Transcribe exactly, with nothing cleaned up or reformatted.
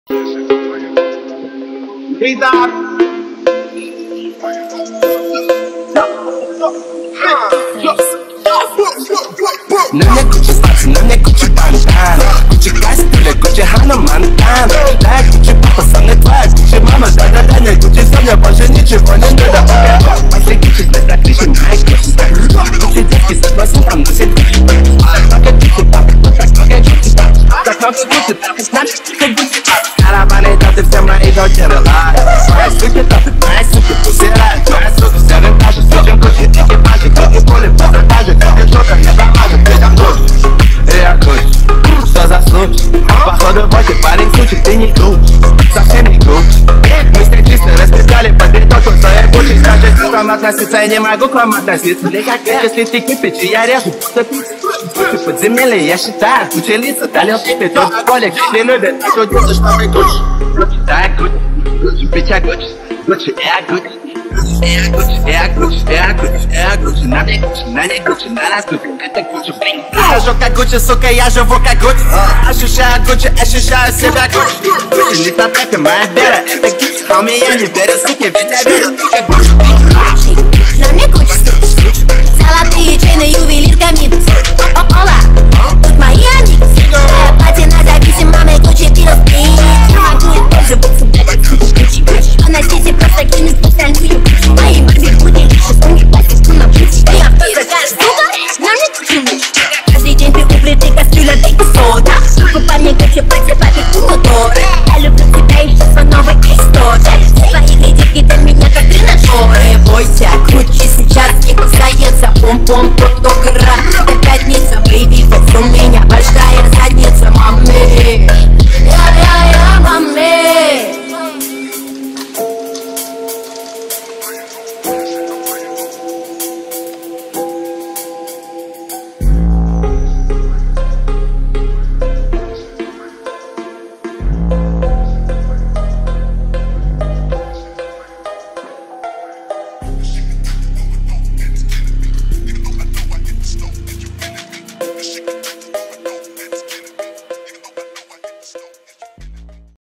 На мне Гуччи статус, на мне Гуччи бандана, Гуччи костюля, Гуччи Ханна Монтана. Да, Гуччи папа, со мной твоя Гуччи мама, да-да-да, не Гуччи, со мной больше ничего не надо. Если Гуччи, тогда кличи мои Гуччи. Гуччи детки с восьмым носит Гуччи. Так много Гуччи, папа, так много Гуччи. Так много Гуччи, так значит, как Гуччи. Караваны, да ты все мои дочери лай. Мои суки, да ты, мои суки, пусирай. Мои суки, все винтажи, слышим Гуччи, экипажи, Гуччи, пули, продажи, Гуччи, что-то не замажет, ты там Гуччи. Я Гуччи, что за случай? Походу, больше парень случай, ты не Гуччи, совсем не Гуччи. Мы с ней чисто расписали по битоку, что я Гуччи. Скажешь, к вам относиться, я не могу к вам относиться. Ты как я, если ты кипишь, я режу, будто пицца. Гуччи подземелье, я считаю, Гуччи лица, талил кипит, тот полик, не любит, а что делаешь, что мы Гуччи. Гуччи, да, Гуччи, Гуччи, bitch, я Гуччи, Гуччи, я Гуччи. Я Гуччи, я Гуччи, я Гуччи, я Гуччи, на мне Гуччи, на ней Гуччи, на нас Гуччи, это Гуччи, блин. Я живу как Гуччи, сука, я живу как Гуччи. Ощущаю Гуччи, ощущаю себя Гуччи. Гуччи, не на тэпе, моя вера, это Гуччи. Хоми, я не верю, суки, ведь я верю, как Гуччи.